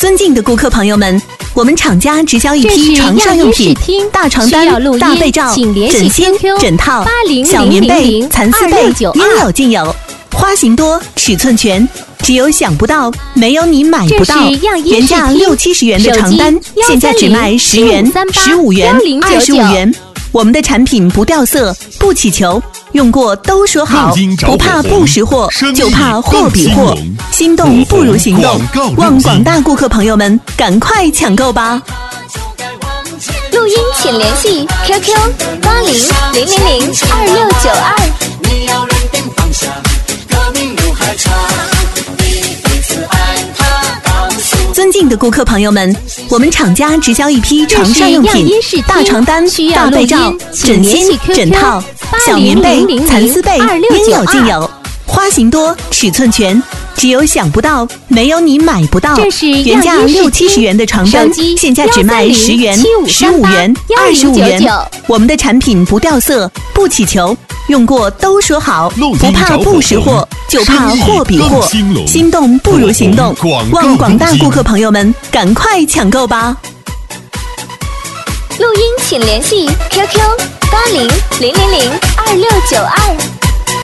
尊敬的顾客朋友们，我们厂家直销一批床上用品，大床单、大被罩、枕芯、枕套、小棉被、蚕丝被，应有尽有，花型多，尺寸全。只有想不到，没有你买不到。原价60-70元的床单，现在只卖10元、15元、25元。我们的产品不掉色，不起球，用过都说好，不怕不识货，就怕货比货。心动不如行动，望广大顾客朋友们赶快抢购吧！ 录音请联系 QQ8000026992。你要认定方向，革命路还长。 尊敬的顾客朋友们，我们厂家直销一批床上用品，大床单、大被罩、枕芯、枕套、小棉被、蚕丝被，应有尽有，花型多，尺寸全。只有想不到，没有你买不到。原价60-70元的床单，现在只卖10元、15元、25元。我们的产品不掉色，不起球，用过都说好，不怕不识货，就怕货比货。心动不如行动，望广大顾客朋友们赶快抢购吧！ 录音请联系 QQ8000026992。